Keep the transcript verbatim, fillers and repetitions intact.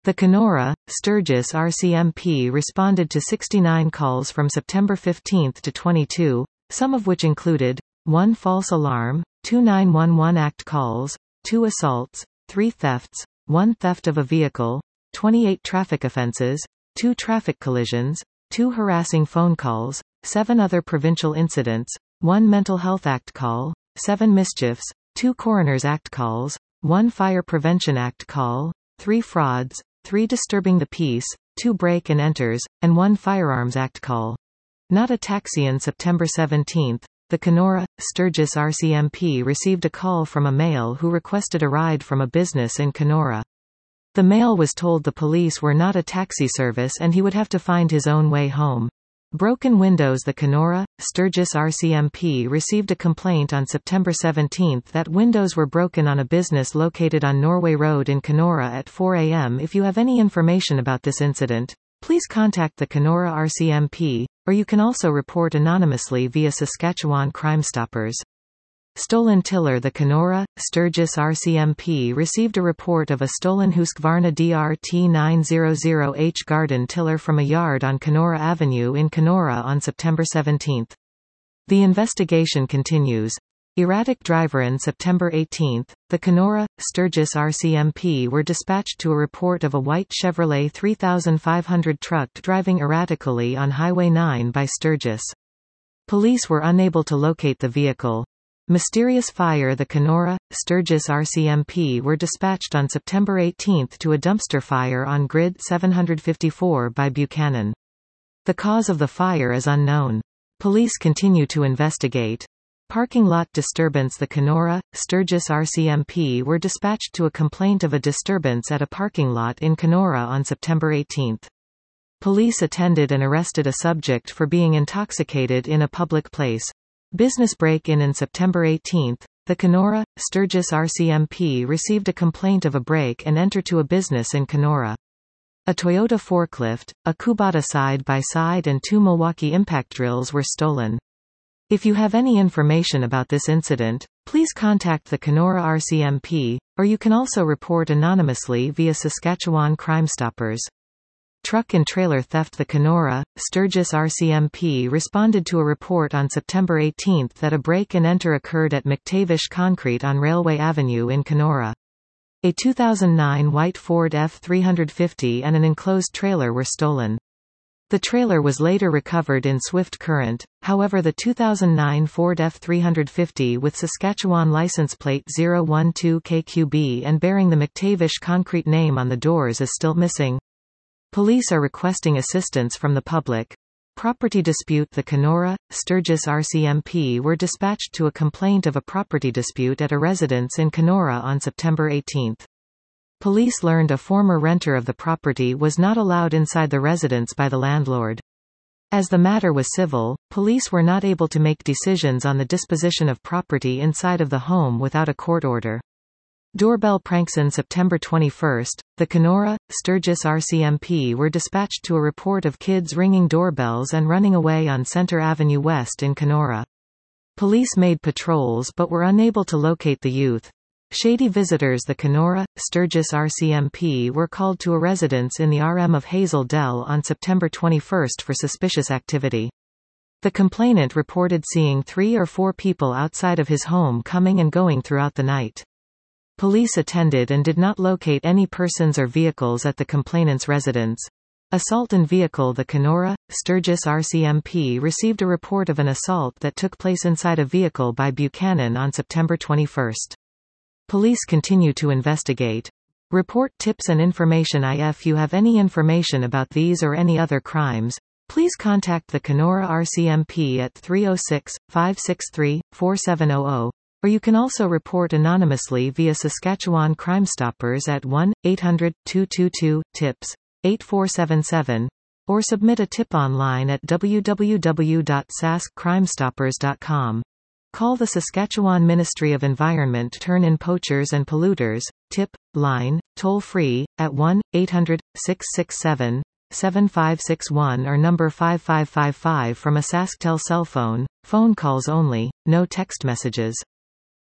The Kenora, Sturgis R C M P responded to sixty-nine calls from September fifteenth to twenty-two, some of which included one false alarm, two nine one one Act calls, two assaults, three thefts, one theft of a vehicle, twenty-eight traffic offenses, two traffic collisions, two harassing phone calls, seven other provincial incidents, one Mental Health Act call, seven mischiefs, two Coroners Act calls, one Fire Prevention Act call, three frauds, three disturbing the peace, two break and enters, and one Firearms Act call. Not a taxi. On September seventeenth, the Kenora, Sturgis R C M P received a call from a male who requested a ride from a business in Kenora. The male was told the police were not a taxi service and he would have to find his own way home. Broken windows. The Kenora, Sturgis R C M P received a complaint on September seventeenth that windows were broken on a business located on Norway Road in Kenora at four a m If you have any information about this incident, please contact the Kenora R C M P, or you can also report anonymously via Saskatchewan Crime Stoppers. Stolen tiller. The Kenora, Sturgis R C M P received a report of a stolen Husqvarna D R T nine hundred H garden tiller from a yard on Kenora Avenue in Kenora on September seventeenth. The investigation continues. Erratic driver. On September eighteenth, the Kenora, Sturgis R C M P were dispatched to a report of a white Chevrolet thirty-five hundred truck driving erratically on Highway nine by Sturgis. Police were unable to locate the vehicle. Mysterious fire. The Kenora, Sturgis R C M P were dispatched on September eighteenth to a dumpster fire on Grid seven fifty-four by Buchanan. The cause of the fire is unknown. Police continue to investigate. Parking lot disturbance. The Kenora, Sturgis R C M P were dispatched to a complaint of a disturbance at a parking lot in Kenora on September eighteenth. Police attended and arrested a subject for being intoxicated in a public place. Business break-in. On September eighteenth, the Kenora, Sturgis R C M P received a complaint of a break and enter to a business in Kenora. A Toyota forklift, a Kubota side-by-side and two Milwaukee impact drills were stolen. If you have any information about this incident, please contact the Kenora R C M P, or you can also report anonymously via Saskatchewan Crime Stoppers. Truck and trailer theft. The Kenora, Sturgis R C M P responded to a report on September eighteenth that a break and enter occurred at McTavish Concrete on Railway Avenue in Kenora. A two thousand nine white Ford F three fifty and an enclosed trailer were stolen. The trailer was later recovered in Swift Current, however the two thousand nine Ford F three fifty with Saskatchewan license plate zero one two K Q B and bearing the McTavish Concrete name on the doors is still missing. Police are requesting assistance from the public. Property dispute. The Kenora, Sturgis R C M P were dispatched to a complaint of a property dispute at a residence in Kenora on September eighteenth. Police learned a former renter of the property was not allowed inside the residence by the landlord. As the matter was civil, police were not able to make decisions on the disposition of property inside of the home without a court order. Doorbell pranks. On September twenty-first, the Kenora, Sturgis R C M P were dispatched to a report of kids ringing doorbells and running away on Center Avenue West in Kenora. Police made patrols but were unable to locate the youth. Shady visitors. The Kenora, Sturgis R C M P were called to a residence in the R M of Hazel Dell on September twenty-first for suspicious activity. The complainant reported seeing three or four people outside of his home coming and going throughout the night. Police attended and did not locate any persons or vehicles at the complainant's residence. Assault and vehicle. The Kenora, Sturgis R C M P received a report of an assault that took place inside a vehicle by Buchanan on September twenty-first. Police continue to investigate. Report tips and information. If you have any information about these or any other crimes, please contact the Kenora R C M P at three oh six, five six three, four seven zero zero, or you can also report anonymously via Saskatchewan Crime Stoppers at one eight hundred, two two two, TIPS, eight four seven seven, or submit a tip online at w w w dot sask crime stoppers dot com. Call the Saskatchewan Ministry of Environment. Turn in poachers and polluters. Tip line, toll free, at one eight hundred, six six seven, seven five six one or number five five five five from a SaskTel cell phone. Phone calls only, no text messages.